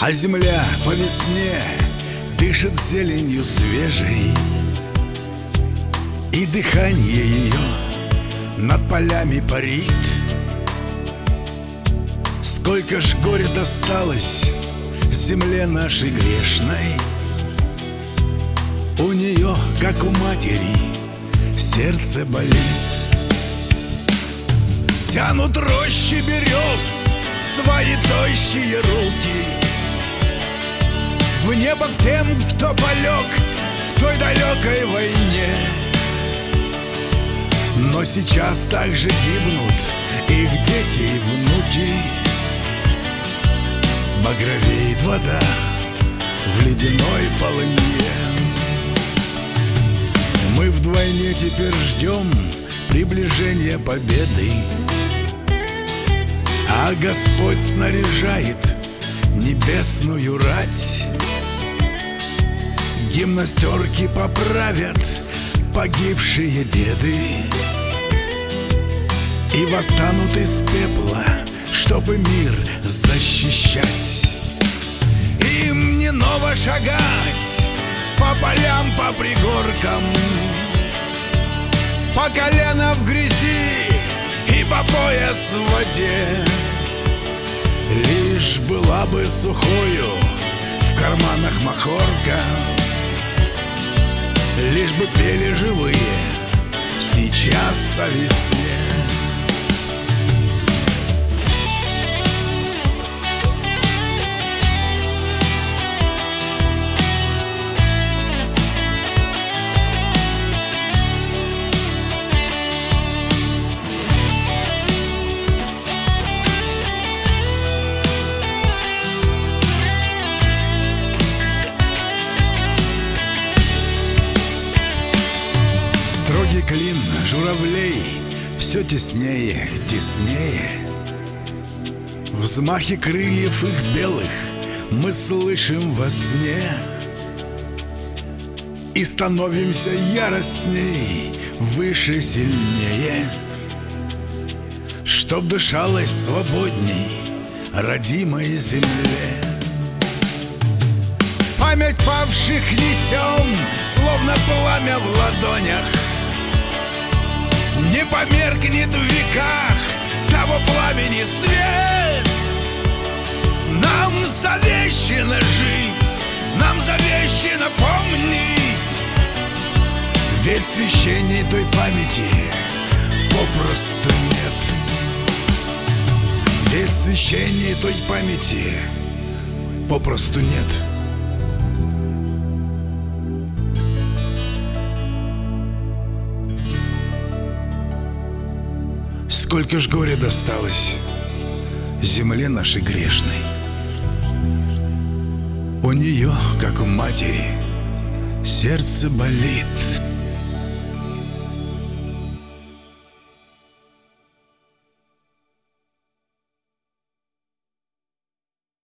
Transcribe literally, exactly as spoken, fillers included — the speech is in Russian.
А земля по весне дышит зеленью свежей, и дыхание ее над полями парит. Сколько ж горя досталось земле нашей грешной, у нее, как у матери, сердце болит. Тянут рощи берез свои тощие руки в небо к тем, кто полег в той далекой войне. Но сейчас также гибнут их дети и внуки. Багровеет вода в ледяной полыне. Мы вдвойне теперь ждем приближения победы, а Господь снаряжает небесную рать. Гимнастерки поправят погибшие деды и восстанут из пепла, чтобы мир защищать. Им не ново шагать по полям, по пригоркам, по колено в грязи и по пояс в воде. Лишь была бы сухою в карманах махорка, лишь бы пели живые сейчас о весне. Строгий клин журавлей все теснее, теснее. Взмахи крыльев их белых мы слышим во сне и становимся яростней, выше, сильнее, чтоб дышалось свободней родимой земле. Память павших несем, словно пламя в ладонях. Не померкнет в веках того пламени свет. Нам завещено жить, нам завещено помнить, ведь священней той памяти попросту нет. Ведь священней той памяти попросту нет. Сколько ж горя досталось земле нашей грешной, у нее, как у матери, сердце болит.